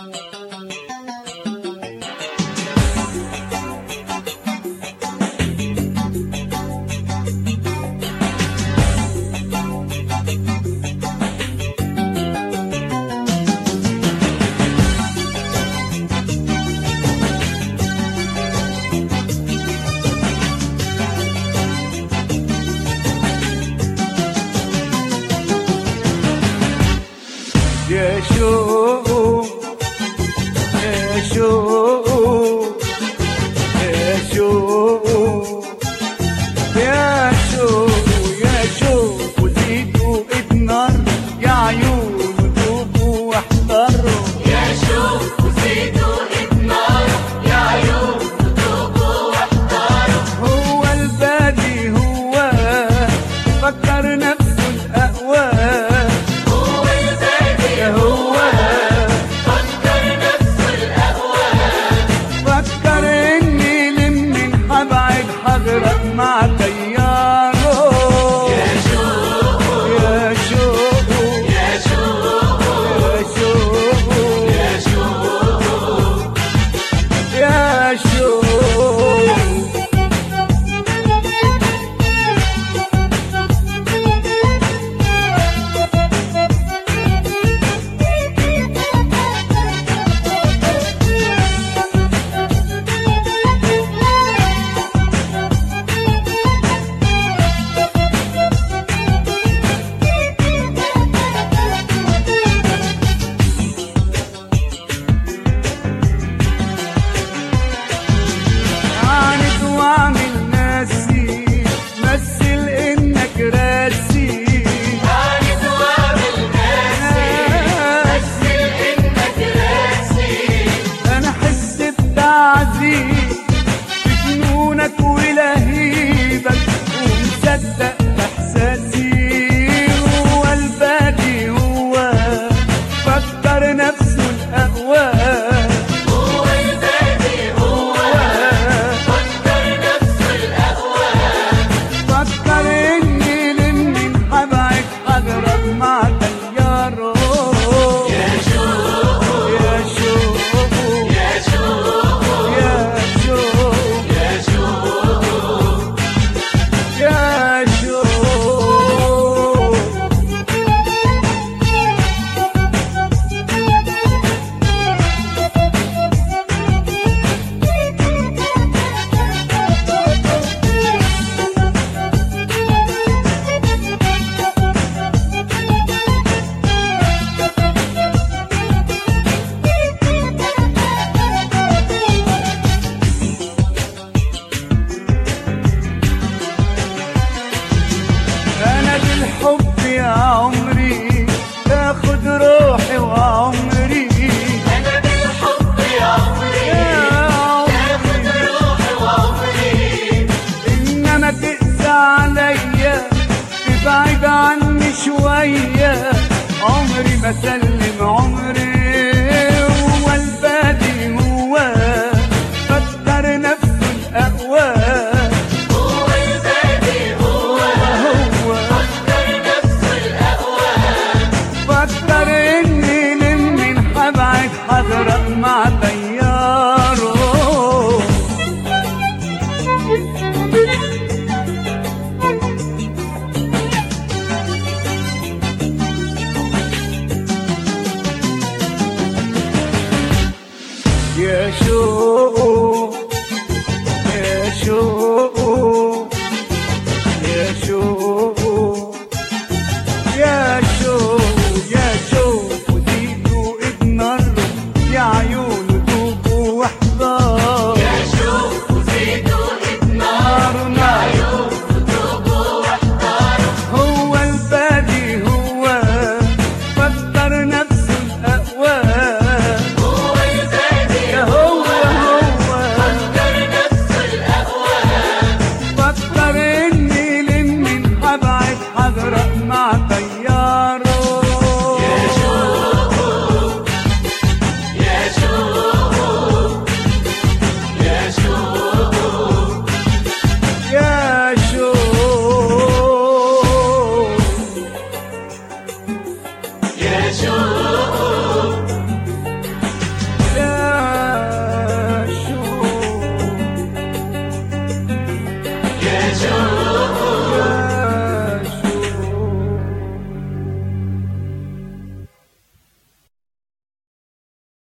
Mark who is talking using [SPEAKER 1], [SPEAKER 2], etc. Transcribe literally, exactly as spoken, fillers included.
[SPEAKER 1] يا شوق يا شوق يا شوق يا شوق يا شوق وزيدوا النار يا عيون ذوقوا واحضروا
[SPEAKER 2] يا شوق وزيدوا النار يا عيون ذوقوا واحضروا.
[SPEAKER 1] هو البادي هو فكر نفسه الأقوى مع تياره.
[SPEAKER 2] يا شوق
[SPEAKER 1] يا شوق
[SPEAKER 2] يا شوق
[SPEAKER 1] يا شوق
[SPEAKER 2] يا شوق
[SPEAKER 1] يا شوق بجنونك ولهيبك ومصدق احساسي. هو البادي هو فكر نفسه الاقوى.
[SPEAKER 2] هو البادي هو فكر نفسه الاقوى.
[SPEAKER 1] فكر اني لمن حبعك حضرك مع تياره.
[SPEAKER 2] يا شوق
[SPEAKER 1] يا شوق
[SPEAKER 2] يا شوق
[SPEAKER 1] يا شوق
[SPEAKER 2] يا شوق
[SPEAKER 1] يا شوق أنا بالحب يا عمري تاخد روحي وعمري.
[SPEAKER 2] أنا بالحب يا عمري تاخد روحي وعمري.
[SPEAKER 1] إنما تقسى عليا تبعد عني شوية. عمري بسلم عمري. هو البادي هو فكر نفسه الأقوى.
[SPEAKER 2] هو البادي هو فكر نفسه الأقوى.
[SPEAKER 1] فكر إني لمن حبعك حضرك مع تياره. يا شوق يا شوق